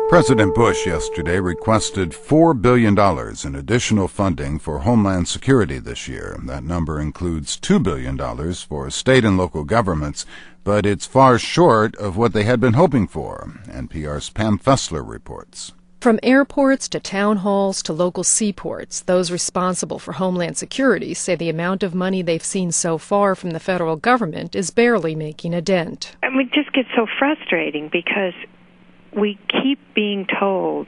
President Bush yesterday requested $4 billion in additional funding for Homeland Security this year. That number includes $2 billion for state and local governments, but it's far short of what they had been hoping for. NPR's Pam Fessler reports. From airports to town halls to local seaports, those responsible for Homeland Security say the amount of money they've seen so far from the federal government is barely making a dent. And it just gets so frustrating because we keep being told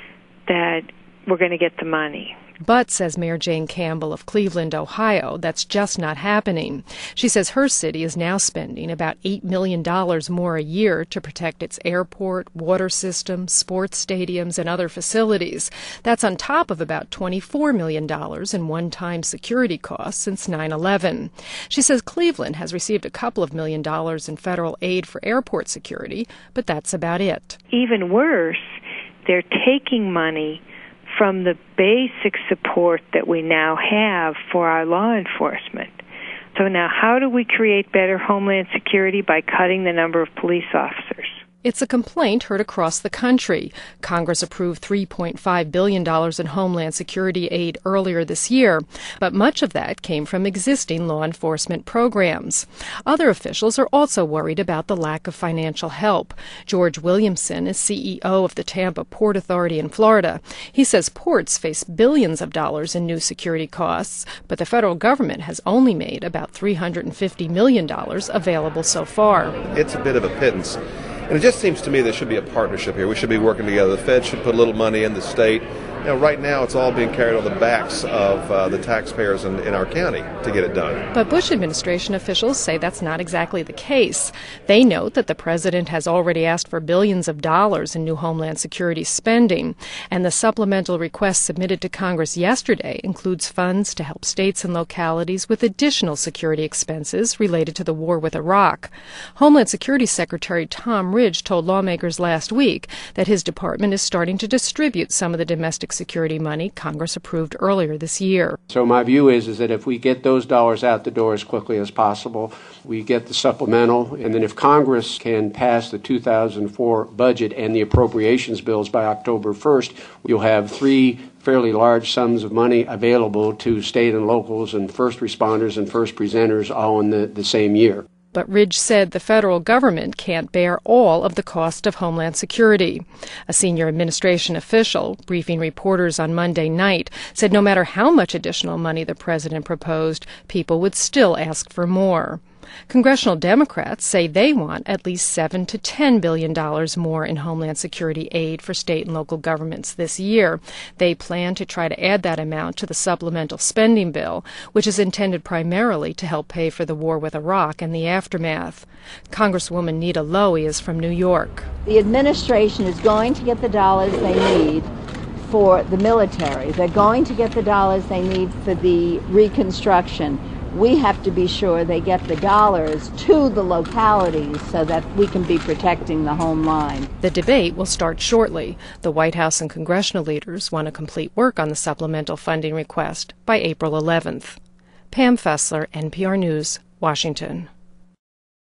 that we're going to get the money. But, says Mayor Jane Campbell of Cleveland, Ohio, that's just not happening. She says her city is now spending about $8 million more a year to protect its airport, water system, sports stadiums, and other facilities. That's on top of about $24 million in one-time security costs since 9/11. She says Cleveland has received a couple of $1 million in federal aid for airport security, but that's about it. Even worse, they're taking money from the basic support that we now have for our law enforcement. So now how do we create better Homeland Security? By cutting the number of police officers. It's a complaint heard across the country. Congress approved $3.5 billion in Homeland Security aid earlier this year, but much of that came from existing law enforcement programs. Other officials are also worried about the lack of financial help. George Williamson is CEO of the Tampa Port Authority in Florida. He says ports face billions of dollars in new security costs, but the federal government has only made about $350 million available so far. It's a bit of a pittance. And it just seems to me there should be a partnership here. We should be working together. The Fed should put a little money in the state. Right now it's all being carried on the backs of the taxpayers in our county to get it done. But Bush administration officials say that's not exactly the case. They note that the president has already asked for billions of dollars in new Homeland Security spending, and the supplemental request submitted to Congress yesterday includes funds to help states and localities with additional security expenses related to the war with Iraq. Homeland Security Secretary Tom Ridge told lawmakers last week that his department is starting to distribute some of the domestic security money Congress approved earlier this year. So my view is that if we get those dollars out the door as quickly as possible, we get the supplemental, and then if Congress can pass the 2004 budget and the appropriations bills by October 1st, you'll have three fairly large sums of money available to state and locals and first responders and first presenters all in the same year. But Ridge said the federal government can't bear all of the cost of Homeland Security. A senior administration official, briefing reporters on Monday night, said no matter how much additional money the president proposed, people would still ask for more. Congressional Democrats say they want at least $7 to $10 billion more in Homeland Security aid for state and local governments this year. They plan to try to add that amount to the supplemental spending bill, which is intended primarily to help pay for the war with Iraq and the aftermath. Congresswoman Nita Lowey is from New York. The administration is going to get the dollars they need for the military. They're going to get the dollars they need for the reconstruction. We have to be sure they get the dollars to the localities so that we can be protecting the home line. The debate will start shortly. The White House and congressional leaders want to complete work on the supplemental funding request by April 11th. Pam Fessler, NPR News, Washington.